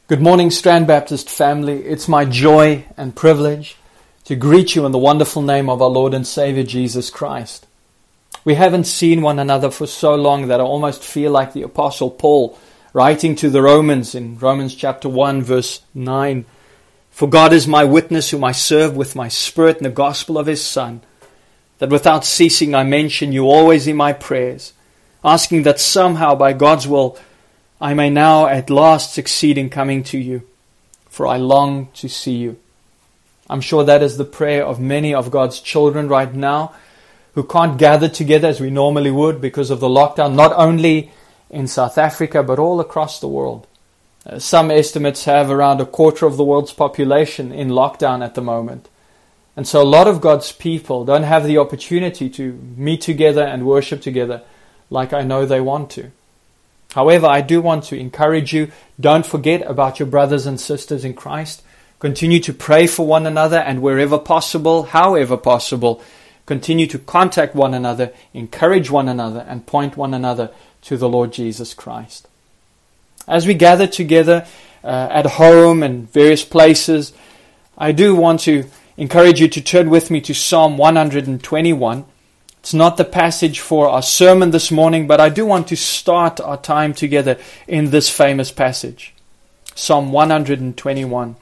Good morning, Strand Baptist family. It's my joy and privilege to greet you in the wonderful name of our Lord and Savior, Jesus Christ. We haven't seen one another for so long that I almost feel like the Apostle Paul writing to the Romans in Romans chapter 1, verse 9. For God is my witness, whom I serve with my spirit in the gospel of His Son, that without ceasing I mention you always in my prayers, asking that somehow by God's will I may now at last succeed in coming to you, for I long to see you. I'm sure that is the prayer of many of God's children right now who can't gather together as we normally would because of the lockdown, not only in South Africa but all across the world. Some estimates have around a quarter of the world's population in lockdown at the moment. And so a lot of God's people don't have the opportunity to meet together and worship together like I know they want to. However, I do want to encourage you, don't forget about your brothers and sisters in Christ. Continue to pray for one another, and wherever possible, however possible, continue to contact one another, encourage one another, and point one another to the Lord Jesus Christ. As we gather together at home and various places, I do want to encourage you to turn with me to Psalm 121. It's not the passage for our sermon this morning, but I do want to start our time together in this famous passage. Psalm 121.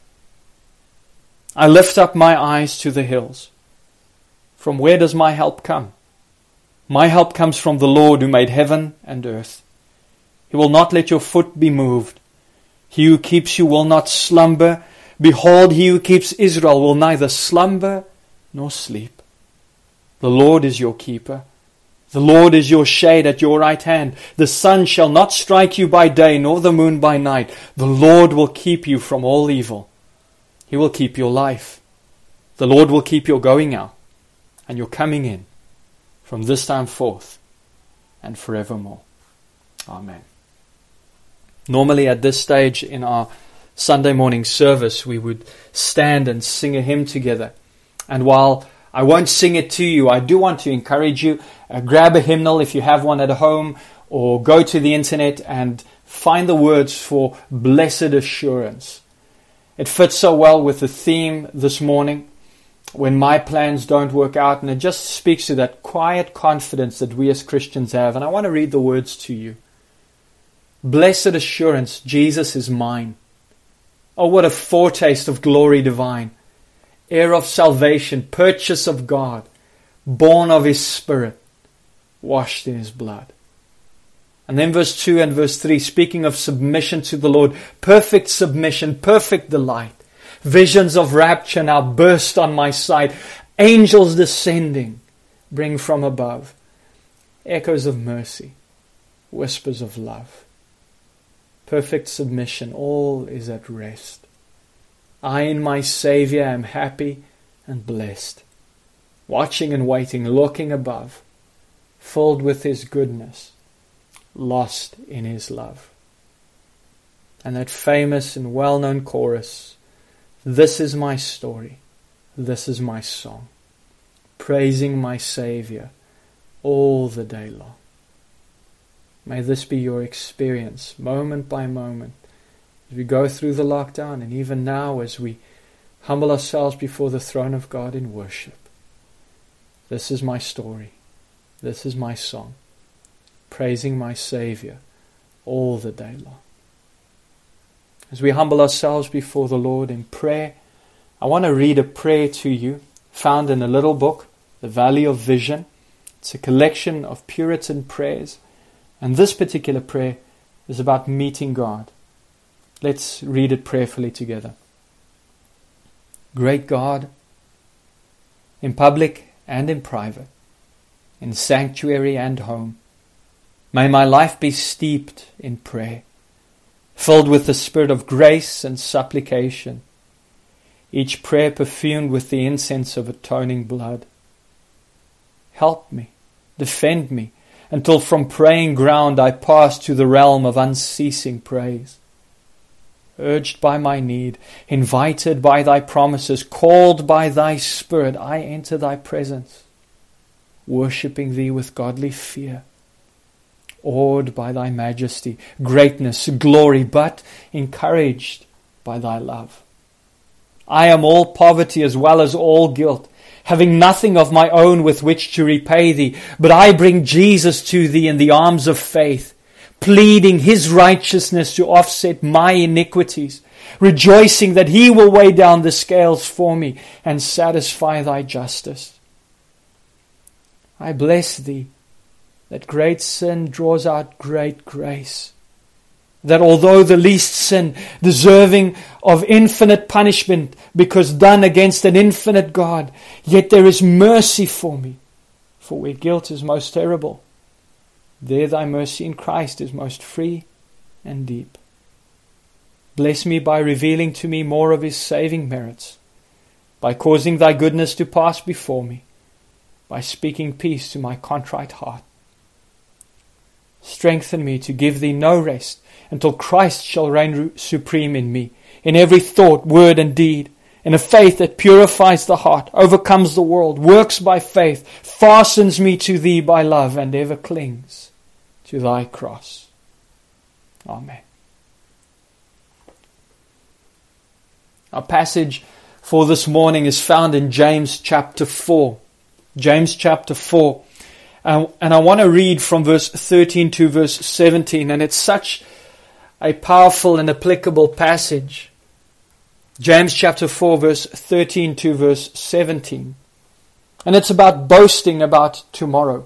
I lift up my eyes to the hills. From where does my help come? My help comes from the Lord who made heaven and earth. He will not let your foot be moved. He who keeps you will not slumber. Behold, he who keeps Israel will neither slumber nor sleep. The Lord is your keeper. The Lord is your shade at your right hand. The sun shall not strike you by day, nor the moon by night. The Lord will keep you from all evil. He will keep your life. The Lord will keep your going out and your coming in from this time forth and forevermore. Amen. Normally at this stage in our Sunday morning service, we would stand and sing a hymn together. And while I won't sing it to you, I do want to encourage you, grab a hymnal if you have one at home, or go to the internet and find the words for Blessed Assurance. It fits so well with the theme this morning, when my plans don't work out, and it just speaks to that quiet confidence that we as Christians have. And I want to read the words to you. Blessed assurance, Jesus is mine. Oh, what a foretaste of glory divine. Heir of salvation, purchase of God, born of His Spirit, washed in His blood. And then verse 2 and verse 3, speaking of submission to the Lord, perfect submission, perfect delight. Visions of rapture now burst on my sight. Angels descending, bring from above. Echoes of mercy, whispers of love. Perfect submission, all is at rest. I in my Savior am happy and blessed, watching and waiting, looking above, filled with His goodness, lost in His love. And that famous and well-known chorus, this is my story, this is my song, praising my Savior all the day long. May this be your experience, moment by moment, as we go through the lockdown, and even now as we humble ourselves before the throne of God in worship. This is my story. This is my song. Praising my Savior all the day long. As we humble ourselves before the Lord in prayer, I want to read a prayer to you found in a little book, The Valley of Vision. It's a collection of Puritan prayers. And this particular prayer is about meeting God. Let's read it prayerfully together. Great God, in public and in private, in sanctuary and home, may my life be steeped in prayer, filled with the spirit of grace and supplication, each prayer perfumed with the incense of atoning blood. Help me, defend me, until from praying ground I pass to the realm of unceasing praise. Urged by my need, invited by Thy promises, called by Thy Spirit, I enter Thy presence, worshipping Thee with godly fear, awed by Thy majesty, greatness, glory, but encouraged by thy love. I am all poverty as well as all guilt, having nothing of my own with which to repay thee, but I bring Jesus to thee in the arms of faith, pleading his righteousness to offset my iniquities, rejoicing that he will weigh down the scales for me and satisfy thy justice. I bless thee that great sin draws out great grace, that although the least sin, deserving of infinite punishment because done against an infinite God, yet there is mercy for me. For where guilt is most terrible, there thy mercy in Christ is most free and deep. Bless me by revealing to me more of his saving merits, by causing thy goodness to pass before me, by speaking peace to my contrite heart. Strengthen me to give thee no rest until Christ shall reign supreme in me, in every thought, word, and deed, in a faith that purifies the heart, overcomes the world, works by faith, fastens me to thee by love, and ever clings to thy cross. Amen. Our passage for this morning is found in James chapter 4. James chapter 4. And I want to read from verse 13 to verse 17. And it's such a powerful and applicable passage. James chapter 4 verse 13 to verse 17. And it's about boasting about tomorrow.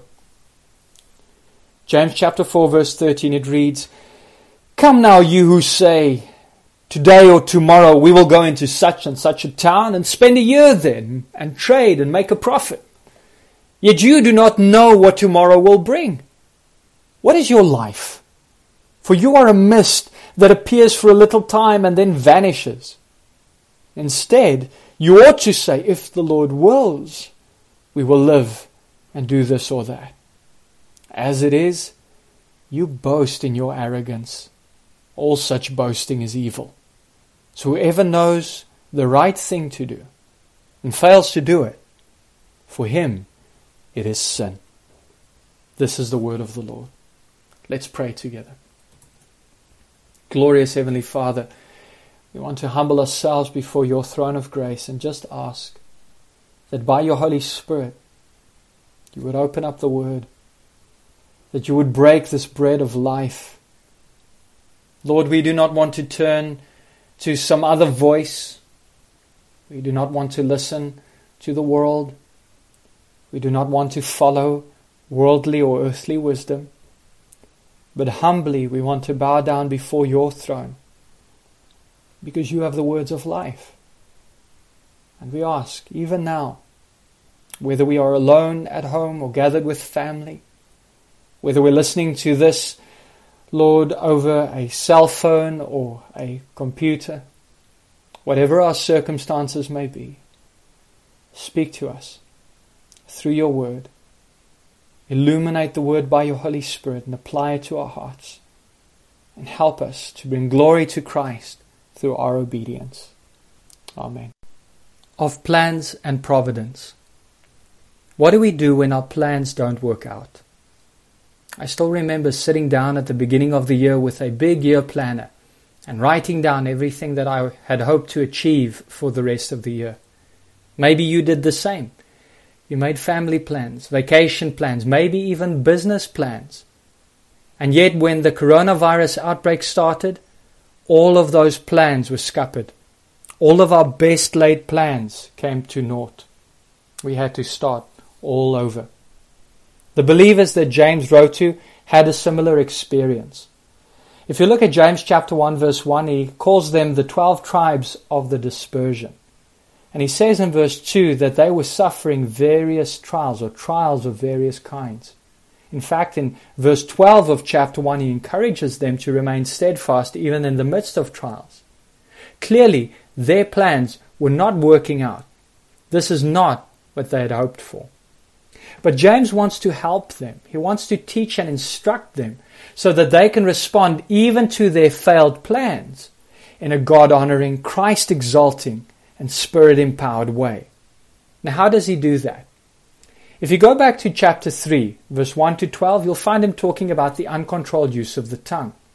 James chapter 4 verse 13, it reads, Come now you who say, Today or tomorrow we will go into such and such a town and spend a year there and trade and make a profit. Yet you do not know what tomorrow will bring. What is your life? For you are a mist that appears for a little time and then vanishes. Instead, you ought to say, if the Lord wills, we will live and do this or that. As it is, you boast in your arrogance. All such boasting is evil. So whoever knows the right thing to do and fails to do it, for him it is sin. This is the word of the Lord. Let's pray together. Glorious Heavenly Father, we want to humble ourselves before your throne of grace and just ask that by your Holy Spirit you would open up the word, that you would break this bread of life. Lord, we do not want to turn to some other voice. We do not want to listen to the world. We do not want to follow worldly or earthly wisdom. But humbly we want to bow down before your throne, because you have the words of life. And we ask, even now, whether we are alone at home or gathered with family, whether we're listening to this, Lord, over a cell phone or a computer, whatever our circumstances may be, speak to us through your word. Illuminate the word by your Holy Spirit and apply it to our hearts. And help us to bring glory to Christ through our obedience. Amen. Of plans and providence. What do we do when our plans don't work out? I still remember sitting down at the beginning of the year with a big year planner and writing down everything that I had hoped to achieve for the rest of the year. Maybe you did the same. You made family plans, vacation plans, maybe even business plans. And yet when the coronavirus outbreak started, all of those plans were scuppered. All of our best laid plans came to naught. We had to start all over. The believers that James wrote to had a similar experience. If you look at James chapter 1 verse 1, he calls them the 12 tribes of the dispersion. And he says in verse 2 that they were suffering various trials or trials of various kinds. In fact, in verse 12 of chapter 1, he encourages them to remain steadfast even in the midst of trials. Clearly, their plans were not working out. This is not what they had hoped for. But James wants to help them. He wants to teach and instruct them so that they can respond even to their failed plans in a God-honoring, Christ-exalting, and Spirit-empowered way. Now, how does he do that? If you go back to chapter 3, verse 1 to 12, you'll find him talking about the uncontrolled use of the tongue.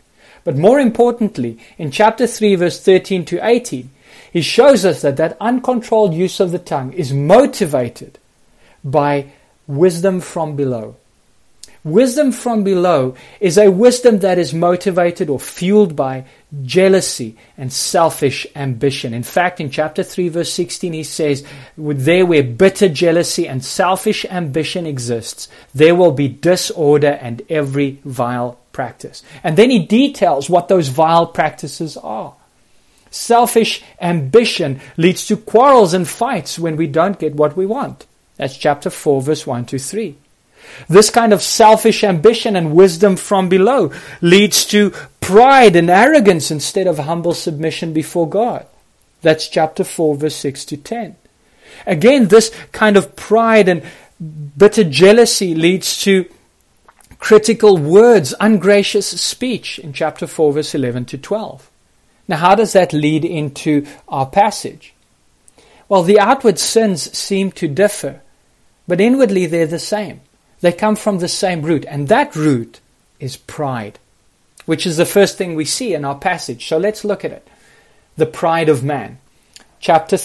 But more importantly, in chapter 3, verse 13 to 18, he shows us that uncontrolled use of the tongue is motivated by wisdom from below. Wisdom from below is a wisdom that is motivated or fueled by jealousy and selfish ambition. In fact, in chapter 3, verse 16, he says, there where bitter jealousy and selfish ambition exists, there will be disorder and every vile practice. And then he details what those vile practices are. Selfish ambition leads to quarrels and fights when we don't get what we want. That's chapter 4, verse 1 to 3. This kind of selfish ambition and wisdom from below leads to pride and arrogance instead of humble submission before God. That's chapter 4, verse 6 to 10. Again, this kind of pride and bitter jealousy leads to critical words, ungracious speech in chapter 4, verse 11 to 12. Now, how does that lead into our passage? Well, the outward sins seem to differ, but inwardly they're the same. They come from the same root, and that root is pride, which is the first thing we see in our passage. So let's look at it. The pride of man. Chapter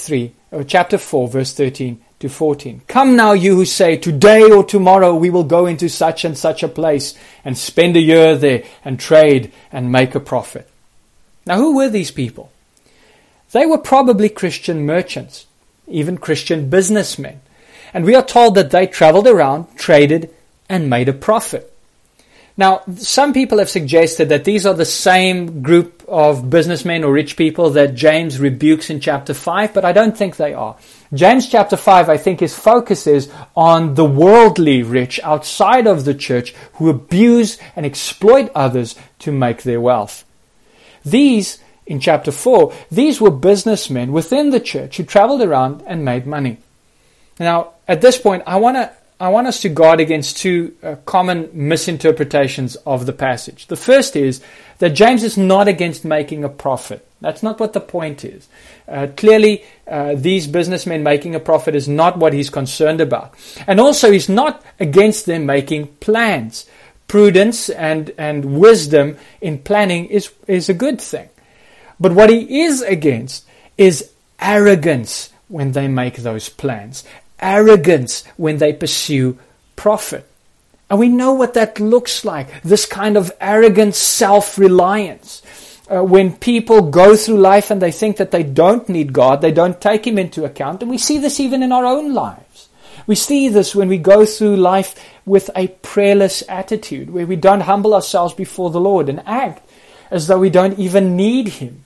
4, verse 13 to 14. Come now, you who say, today or tomorrow we will go into such and such a place and spend a year there and trade and make a profit. Now, who were these people? They were probably Christian merchants, even Christian businessmen. And we are told that they traveled around, traded, and made a profit. Now, some people have suggested that these are the same group of businessmen or rich people that James rebukes in chapter 5, but I don't think they are. James chapter 5, I think his focus is on the worldly rich outside of the church who abuse and exploit others to make their wealth. These, in chapter 4, these were businessmen within the church who traveled around and made money. Now, at this point, I want us to guard against two common misinterpretations of the passage. The first is that James is not against making a profit. That's not what the point is. Clearly, these businessmen making a profit is not what he's concerned about. And also, he's not against them making plans. Prudence and wisdom in planning is a good thing. But what he is against is arrogance when they make those plans. Arrogance when they pursue profit. And we know what that looks like. This kind of arrogant self-reliance. When people go through life and they think that they don't need God, they don't take Him into account. And we see this even in our own lives. We see this when we go through life with a prayerless attitude, where we don't humble ourselves before the Lord and act as though we don't even need Him.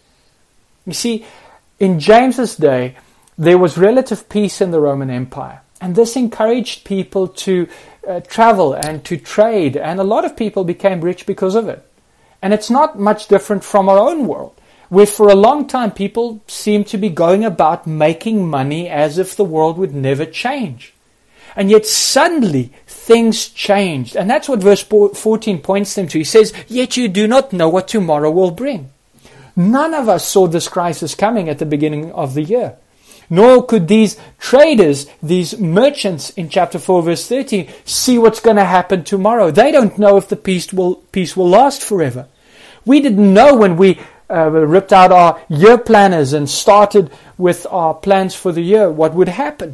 You see, in James's day, there was relative peace in the Roman Empire. And this encouraged people to travel and to trade. And a lot of people became rich because of it. And it's not much different from our own world, where for a long time people seem to be going about making money as if the world would never change. And yet suddenly things changed. And that's what verse 14 points them to. He says, yet you do not know what tomorrow will bring. None of us saw this crisis coming at the beginning of the year. Nor could these traders, these merchants in chapter 4 verse 13, see what's going to happen tomorrow. They don't know if the peace will last forever. We didn't know when we ripped out our year planners and started with our plans for the year what would happen.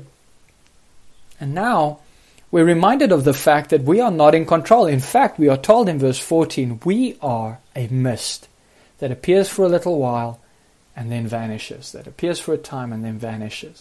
And now we're reminded of the fact that we are not in control. In fact, we are told in verse 14, we are a mist that appears for a little while and then vanishes, that appears for a time and then vanishes.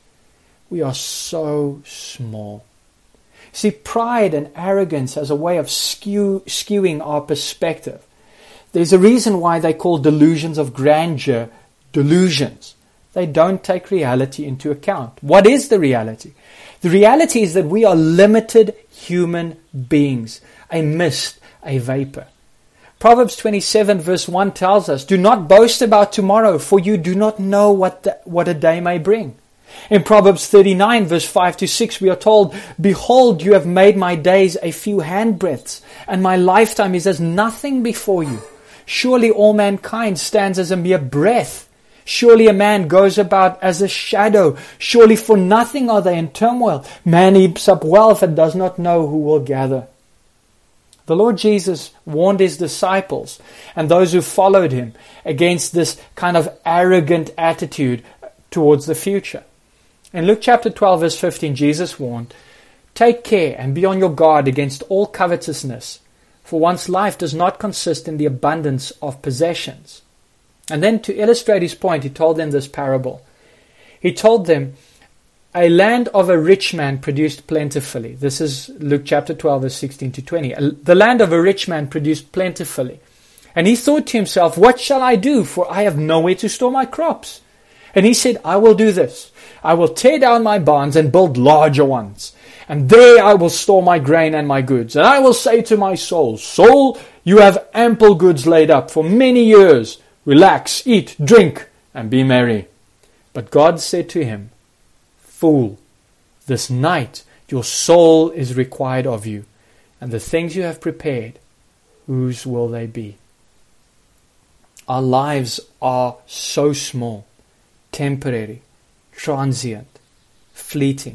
We are so small. See, pride and arrogance has a way of skewing our perspective. There's a reason why they call delusions of grandeur delusions. They don't take reality into account. What is the reality? The reality is that we are limited human beings, a mist, a vapor. Proverbs 27 verse 1 tells us, do not boast about tomorrow, for you do not know what a day may bring. In Proverbs 39 verse 5 to 6 we are told, behold, you have made my days a few handbreadths, and my lifetime is as nothing before you. Surely all mankind stands as a mere breath. Surely a man goes about as a shadow. Surely for nothing are they in turmoil. Man heaps up wealth and does not know who will gather. The The Lord Jesus warned his disciples and those who followed him against this kind of arrogant attitude towards the future. In Luke chapter 12 verse 15, Jesus warned, "Take care and be on your guard against all covetousness, for one's life does not consist in the abundance of possessions." And then to illustrate his point, he told them this parable. He told them, "A land of a rich man produced plentifully." This is Luke chapter 12, verse 16 to 20. "The land of a rich man produced plentifully. And he thought to himself, 'What shall I do? For I have nowhere to store my crops.' And he said, 'I will do this. I will tear down my barns and build larger ones. And there I will store my grain and my goods. And I will say to my soul, Soul, you have ample goods laid up for many years. Relax, eat, drink, and be merry.' But God said to him, 'Fool, this night your soul is required of you, and the things you have prepared, whose will they be?'" Our lives are so small, temporary, transient, fleeting.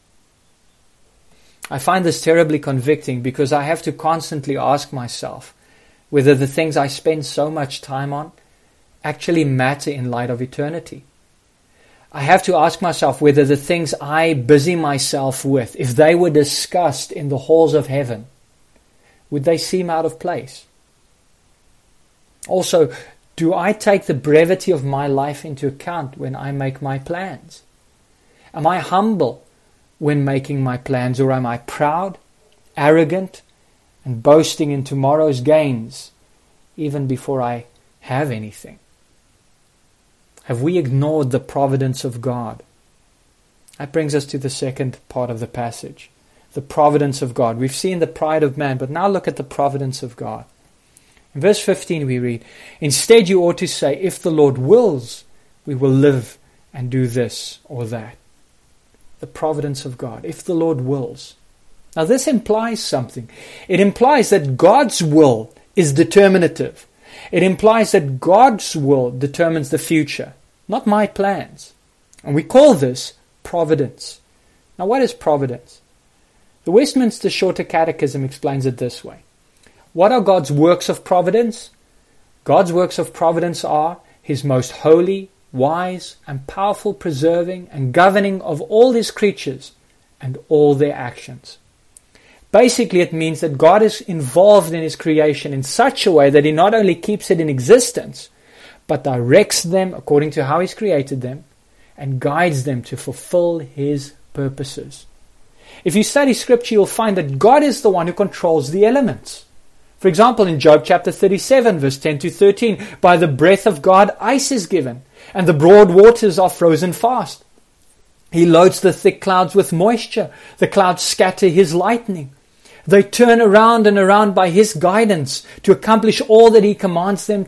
I find this terribly convicting because I have to constantly ask myself whether the things I spend so much time on actually matter in light of eternity. I have to ask myself whether the things I busy myself with, if they were discussed in the halls of heaven, would they seem out of place? Also, do I take the brevity of my life into account when I make my plans? Am I humble when making my plans, or am I proud, arrogant, and boasting in tomorrow's gains even before I have anything? Have we ignored the providence of God? That brings us to the second part of the passage, the providence of God. We've seen the pride of man, but now look at the providence of God. In verse 15 we read, "Instead you ought to say, 'If the Lord wills, we will live and do this or that.'" The providence of God, if the Lord wills. Now this implies something. It implies that God's will is determinative. It implies that God's will determines the future, not my plans. And we call this providence. Now what is providence? The Westminster Shorter Catechism explains it this way. What are God's works of providence? God's works of providence are His most holy, wise, and powerful preserving and governing of all His creatures and all their actions. Basically, it means that God is involved in His creation in such a way that He not only keeps it in existence, but directs them according to how He's created them and guides them to fulfill His purposes. If you study Scripture, you'll find that God is the one who controls the elements. For example, in Job chapter 37, verse 10 to 13, by the breath of God, ice is given, and the broad waters are frozen fast. He loads the thick clouds with moisture. The clouds scatter His lightning. They turn around and around by His guidance to accomplish all that He commands them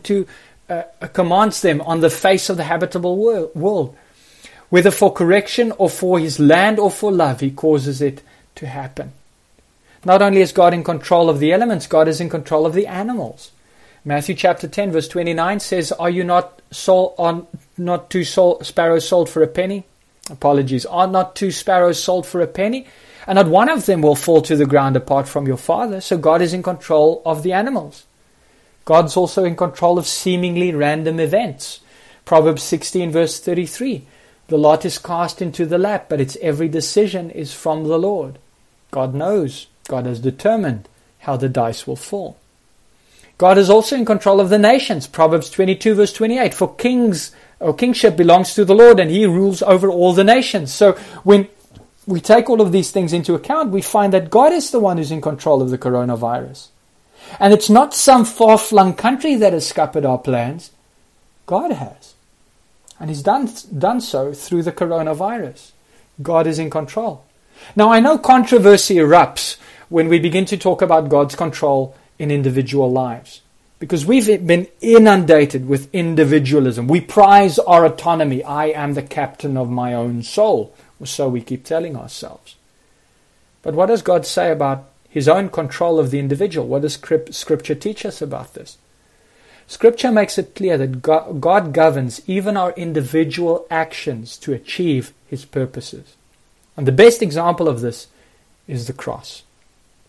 on the face of the habitable world. Whether for correction or for His land or for love, He causes it to happen. Not only is God in control of the elements, God is in control of the animals. Matthew chapter 10 verse 29 says, "Are not two sparrows sold for a penny? Are not two sparrows sold for a penny? And not one of them will fall to the ground apart from your Father." So God is in control of the animals. God's also in control of seemingly random events. Proverbs 16 verse 33. "The lot is cast into the lap, but its every decision is from the Lord." God knows. God has determined how the dice will fall. God is also in control of the nations. Proverbs 22 verse 28. "For kingship belongs to the Lord, and He rules over all the nations." So when we take all of these things into account, we find that God is the one who's in control of the coronavirus. And it's not some far-flung country that has scuppered our plans. God has. And He's done so through the coronavirus. God is in control. Now I know controversy erupts when we begin to talk about God's control in individual lives, because we've been inundated with individualism. We prize our autonomy. I am the captain of my own soul, or so we keep telling ourselves. But what does God say about His own control of the individual? What does Scripture teach us about this? Scripture makes it clear that God governs even our individual actions to achieve His purposes. And the best example of this is the cross.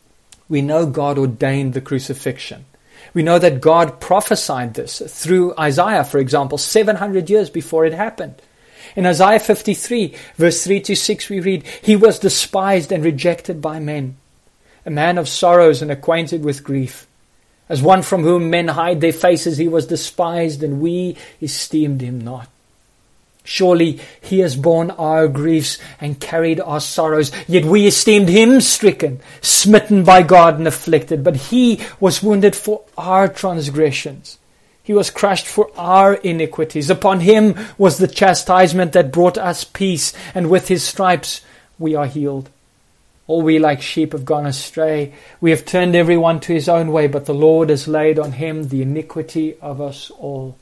We know God ordained the crucifixion. We know that God prophesied this through Isaiah, for example, 700 years before it happened. In Isaiah 53, verse 3 to 6, we read, "He was despised and rejected by men, a man of sorrows and acquainted with grief. As one from whom men hide their faces, he was despised, and we esteemed him not. Surely he has borne our griefs and carried our sorrows, yet we esteemed him stricken, smitten by God and afflicted. But he was wounded for our transgressions. He was crushed for our iniquities. Upon him was the chastisement that brought us peace, and with his stripes we are healed. All we like sheep have gone astray. We have turned everyone to his own way, but the Lord has laid on him the iniquity of us all."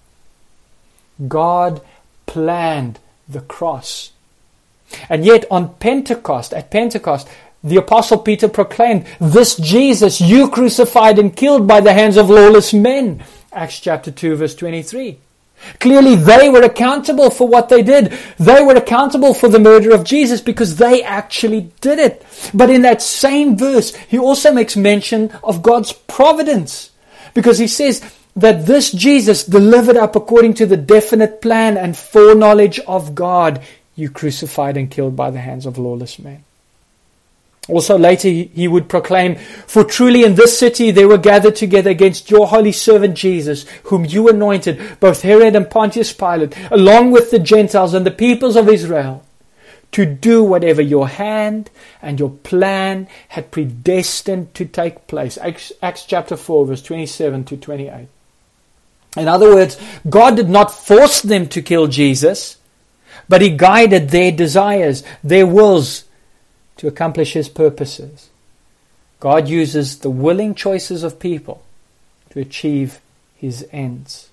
God planned the cross. And yet at Pentecost, the Apostle Peter proclaimed, "This Jesus you crucified and killed by the hands of lawless men." Acts chapter 2 verse 23. Clearly they were accountable for what they did. They were accountable for the murder of Jesus because they actually did it. But in that same verse, he also makes mention of God's providence, because he says that this Jesus, delivered up according to the definite plan and foreknowledge of God, you crucified and killed by the hands of lawless men. Also later he would proclaim, "For truly in this city they were gathered together against your holy servant Jesus, whom you anointed, both Herod and Pontius Pilate, along with the Gentiles and the peoples of Israel, to do whatever your hand and your plan had predestined to take place." Acts chapter 4 verse 27 to 28. In other words, God did not force them to kill Jesus, but he guided their desires, their wills, to accomplish his purposes. God uses the willing choices of people to achieve his ends.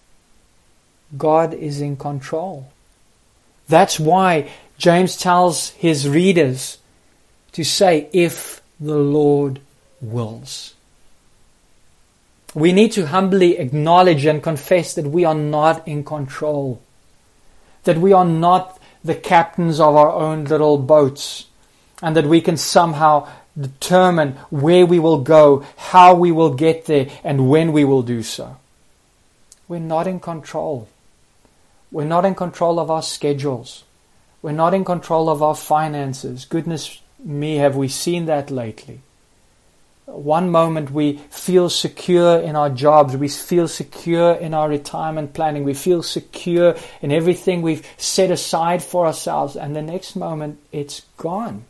God is in control. That's why James tells his readers to say, "If the Lord wills." We need to humbly acknowledge and confess that we are not in control, that we are not the captains of our own little boats, and that we can somehow determine where we will go, how we will get there, and when we will do so. We're not in control. We're not in control of our schedules. We're not in control of our finances. Goodness me, have we seen that lately? One moment we feel secure in our jobs, we feel secure in our retirement planning, we feel secure in everything we've set aside for ourselves, and the next moment it's gone.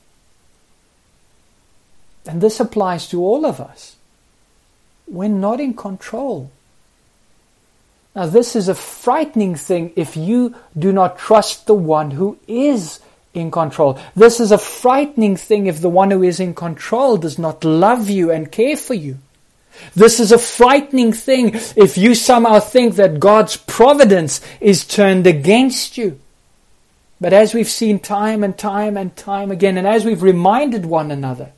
And this applies to all of us. We're not in control. Now this is a frightening thing if you do not trust the one who is in control. This is a frightening thing if the one who is in control does not love you and care for you. This is a frightening thing if you somehow think that God's providence is turned against you. But as we've seen time and time and time again, and as we've reminded one another,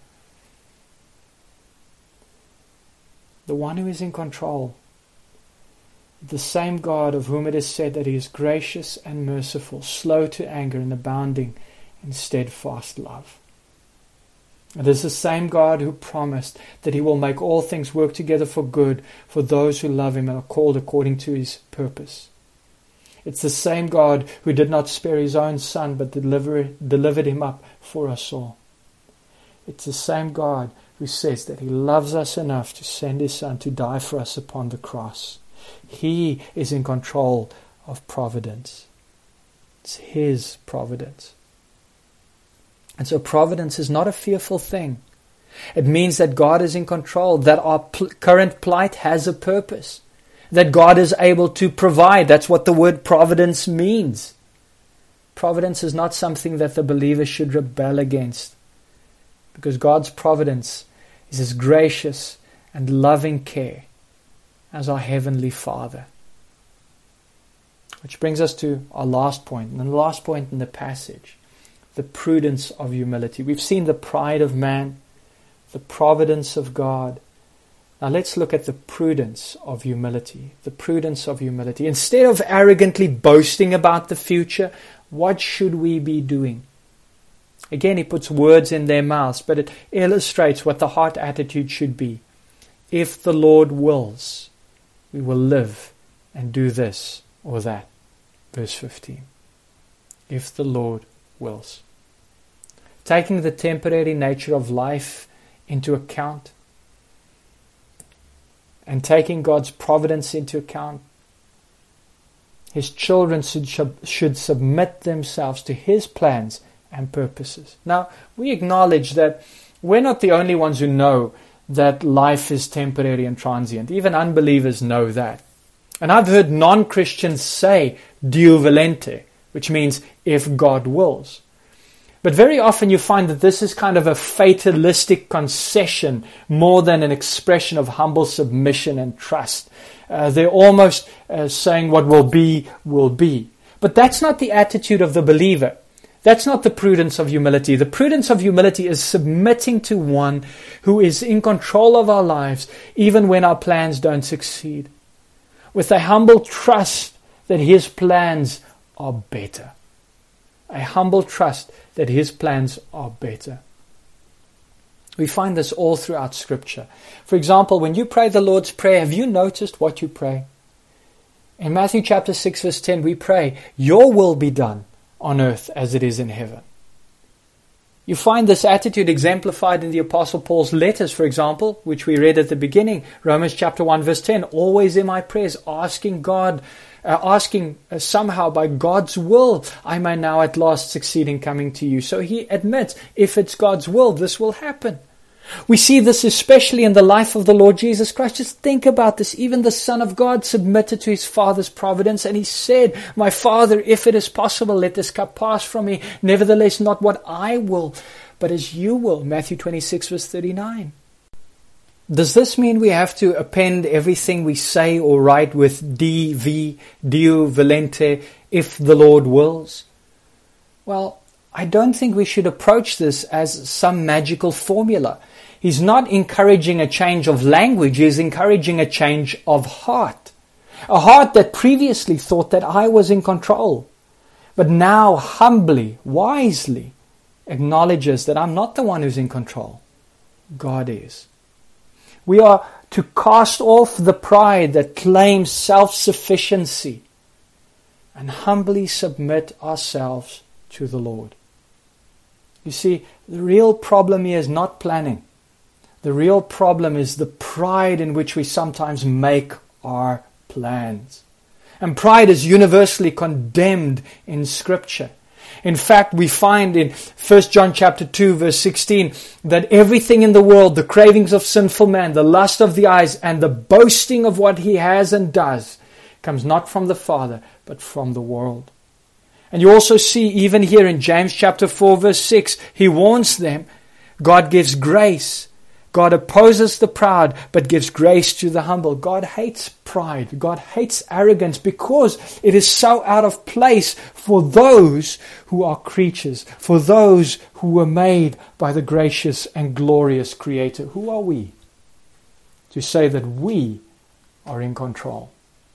the one who is in control, the same God of whom it is said that he is gracious and merciful, slow to anger and abounding in steadfast love. It is the same God who promised that he will make all things work together for good for those who love him and are called according to his purpose. It's the same God who did not spare his own son but delivered him up for us all. It's the same God who says that he loves us enough to send his son to die for us upon the cross. He is in control of providence. It's his providence. And so providence is not a fearful thing. It means that God is in control, that our current plight has a purpose, that God is able to provide. That's what the word providence means. Providence is not something that the believer should rebel against, because God's providence is his gracious and loving care as our Heavenly Father. Which brings us to our last point, and the last point in the passage, the prudence of humility. We've seen the pride of man, the providence of God. Now let's look at the prudence of humility. The prudence of humility. Instead of arrogantly boasting about the future, what should we be doing? Again, he puts words in their mouths, but it illustrates what the heart attitude should be. If the Lord wills, we will live and do this or that. Verse 15. If the Lord wills. Taking the temporary nature of life into account and taking God's providence into account, His children should submit themselves to His plans and purposes. Now, we acknowledge that we're not the only ones who know that life is temporary and transient. Even unbelievers know that. And I've heard non-Christians say Deo volente, which means if God wills. But very often you find that this is kind of a fatalistic concession more than an expression of humble submission and trust. They're almost saying what will be, will be. But that's not the attitude of the believer. That's not the prudence of humility. The prudence of humility is submitting to one who is in control of our lives, even when our plans don't succeed. With a humble trust that His plans are better. A humble trust that His plans are better. We find this all throughout Scripture. For example, when you pray the Lord's Prayer, have you noticed what you pray? In Matthew chapter 6 verse 10 we pray, "Your will be done on earth as it is in heaven." You find this attitude exemplified in the Apostle Paul's letters, for example, which we read at the beginning, Romans chapter 1 verse 10, always in my prayers, asking God, somehow by God's will, I may now at last succeed in coming to you. So he admits, if it's God's will, this will happen. We see this especially in the life of the Lord Jesus Christ. Just think about this. Even the Son of God submitted to His Father's providence, and He said, "My Father, if it is possible, let this cup pass from me. Nevertheless, not what I will, but as you will." Matthew 26 verse 39. Does this mean we have to append everything we say or write with Deo volente, if the Lord wills? Well, I don't think we should approach this as some magical formula. He's not encouraging a change of language, He's encouraging a change of heart. A heart that previously thought that I was in control, but now humbly, wisely acknowledges that I'm not the one who's in control. God is. We are to cast off the pride that claims self-sufficiency and humbly submit ourselves to the Lord. You see, the real problem here is not planning. The real problem is the pride in which we sometimes make our plans. And pride is universally condemned in Scripture. In fact, we find in 1 John chapter 2 verse 16 that everything in the world, the cravings of sinful man, the lust of the eyes, and the boasting of what he has and does, comes not from the Father, but from the world. And you also see even here in James chapter 4 verse 6, he warns them, God gives grace. God opposes the proud, but gives grace to the humble. God hates pride. God hates arrogance because it is so out of place for those who are creatures, for those who were made by the gracious and glorious Creator. Who are we to say that we are in control?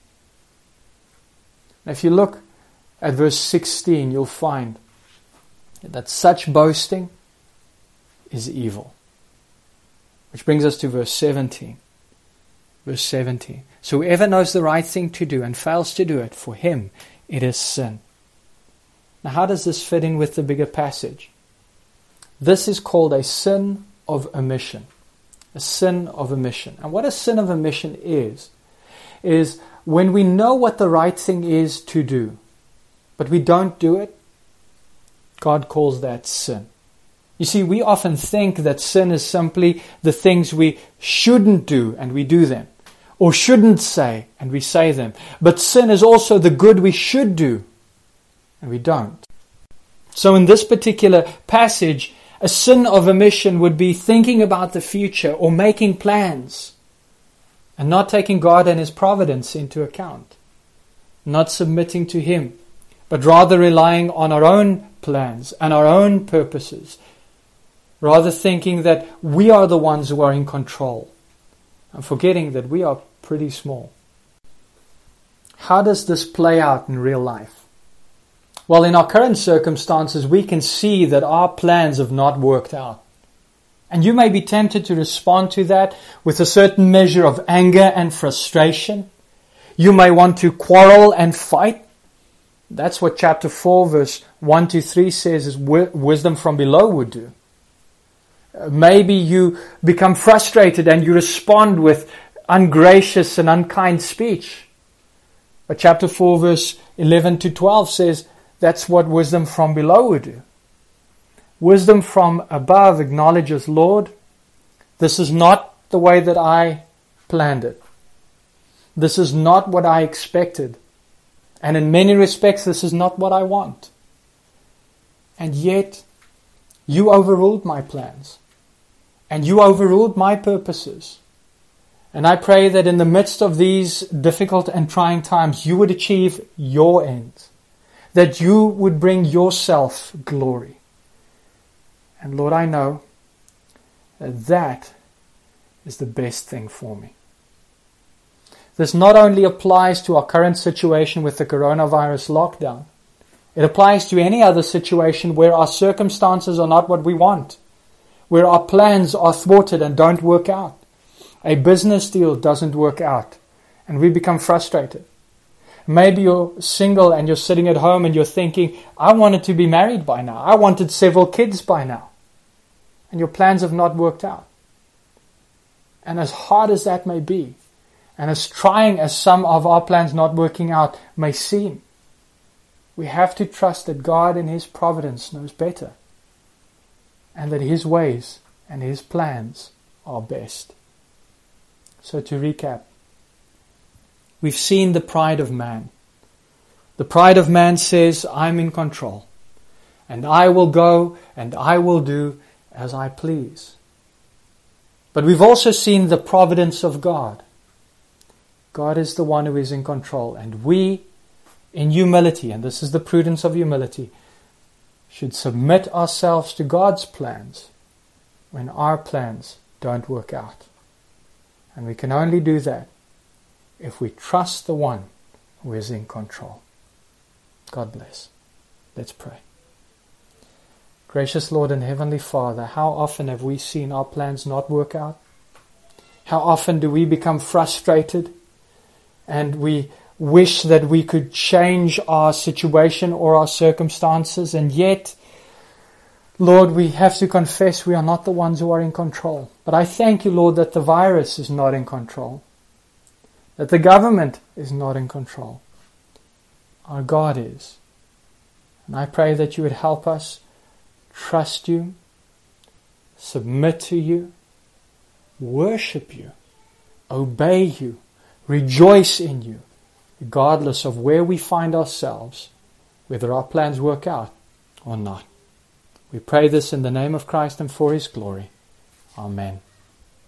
Now, if you look at verse 16, you'll find that such boasting is evil. Which brings us to verse 17. Verse 17. So whoever knows the right thing to do and fails to do it, for him it is sin. Now how does this fit in with the bigger passage? This is called a sin of omission. A sin of omission. And what a sin of omission is when we know what the right thing is to do, but we don't do it, God calls that sin. You see, we often think that sin is simply the things we shouldn't do and we do them, or shouldn't say and we say them. But sin is also the good we should do and we don't. So in this particular passage, a sin of omission would be thinking about the future or making plans and not taking God and His providence into account, not submitting to Him, but rather relying on our own plans and our own purposes, rather thinking that we are the ones who are in control and forgetting that we are pretty small. How does this play out in real life? Well, in our current circumstances, we can see that our plans have not worked out. And you may be tempted to respond to that with a certain measure of anger and frustration. You may want to quarrel and fight. That's what chapter 4 verse 1 to 3 says is wisdom from below would do. Maybe you become frustrated and you respond with ungracious and unkind speech. But chapter 4 verse 11 to 12 says that's what wisdom from below would do. Wisdom from above acknowledges, Lord, this is not the way that I planned it. This is not what I expected. And in many respects, this is not what I want. And yet, you overruled my plans. And you overruled my purposes. And I pray that in the midst of these difficult and trying times, you would achieve your ends. That you would bring yourself glory. And Lord, I know that that is the best thing for me. This not only applies to our current situation with the coronavirus lockdown, it applies to any other situation where our circumstances are not what we want, where our plans are thwarted and don't work out. A business deal doesn't work out, and we become frustrated. Maybe you're single and you're sitting at home and you're thinking, I wanted to be married by now. I wanted several kids by now. And your plans have not worked out. And as hard as that may be, and as trying as some of our plans not working out may seem, we have to trust that God in His providence knows better. And that His ways and His plans are best. So to recap, we've seen the pride of man. The pride of man says, I'm in control. And I will go and I will do as I please. But we've also seen the providence of God. God is the one who is in control. And we, in humility, and this is the prudence of humility, should submit ourselves to God's plans when our plans don't work out. And we can only do that if we trust the one who is in control. God bless. Let's pray. Gracious Lord and Heavenly Father, how often have we seen our plans not work out? How often do we become frustrated and we wish that we could change our situation or our circumstances, and yet, Lord, we have to confess we are not the ones who are in control. But I thank you, Lord, that the virus is not in control, that the government is not in control. Our God is. And I pray that you would help us trust you, submit to you, worship you, obey you, rejoice in you, regardless of where we find ourselves, whether our plans work out or not. We pray this in the name of Christ and for His glory. Amen.